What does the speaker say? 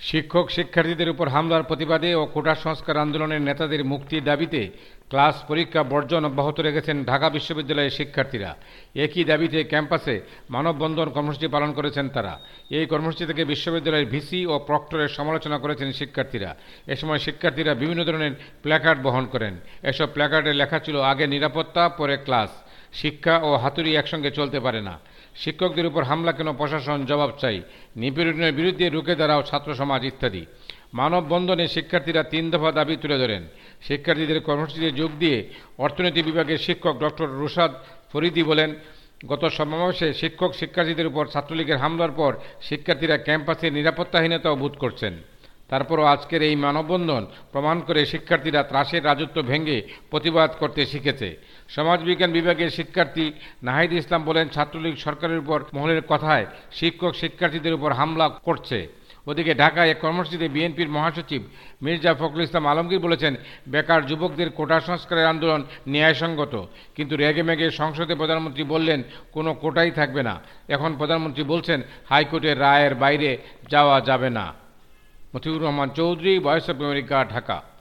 শিক্ষক শিক্ষার্থীদের উপর হামলার প্রতিবাদে ও কোটা সংস্কার আন্দোলনের নেতাদের মুক্তির দাবিতে ক্লাস পরীক্ষা বর্জন অব্যাহত রেখেছেন ঢাকা বিশ্ববিদ্যালয়ের শিক্ষার্থীরা। একই দাবিতে ক্যাম্পাসে মানববন্ধন কর্মসূচি পালন করেছেন তারা। এই কর্মসূচি থেকে বিশ্ববিদ্যালয়ের ভিসি ও প্রক্টরের সমালোচনা করেছেন শিক্ষার্থীরা। এ সময় শিক্ষার্থীরা বিভিন্ন ধরনের প্ল্যাকার্ড বহন করেন। এসব প্ল্যাকার্ডে লেখা ছিল, আগে নিরাপত্তা, পরে ক্লাস, শিক্ষা ও হাতুড়ি একসঙ্গে চলতে পারে না, শিক্ষকদের উপর হামলা কেন, প্রশাসন জবাব চাই, নিপীড়নের বিরুদ্ধে রুখে দাঁড়াও ছাত্র সমাজ ইত্যাদি। মানববন্ধনে শিক্ষার্থীরা 3 দফা দাবি তুলে ধরেন। শিক্ষার্থীদের কর্মসূচিতে যোগ দিয়ে অর্থনীতি বিভাগের শিক্ষক ডক্টর রুশাদ ফরিদি বলেন, গত সমাবেশে শিক্ষক শিক্ষার্থীদের উপর ছাত্রলীগের হামলার পর শিক্ষার্থীরা ক্যাম্পাসে নিরাপত্তাহীনতাও বোধ করছেন। তারপরও আজকের এই মানববন্ধন প্রমাণ করে শিক্ষার্থীরা ত্রাসের রাজত্ব ভেঙে প্রতিবাদ করতে শিখেছে। সমাজবিজ্ঞান বিভাগের শিক্ষার্থী নাহিদ ইসলাম বলেন, ছাত্রলীগ সরকারের উপর মহলের কথায় শিক্ষক শিক্ষার্থীদের উপর হামলা করছে। ওদিকে ঢাকায় এক কর্মসূচিতে বিএনপির মহাসচিব মির্জা ফখরুল ইসলাম আলমগীর বলেছেন, বেকার যুবকদের কোটা সংস্কারের আন্দোলন ন্যায়সঙ্গত, কিন্তু রেগেমেগে সংসদে প্রধানমন্ত্রী বললেন কোনো কোটাই থাকবে না। এখন প্রধানমন্ত্রী বলছেন হাইকোর্টের রায়ের বাইরে যাওয়া যাবে না। Motiur Rahman Chowdhury, Voice of America, Dhaka.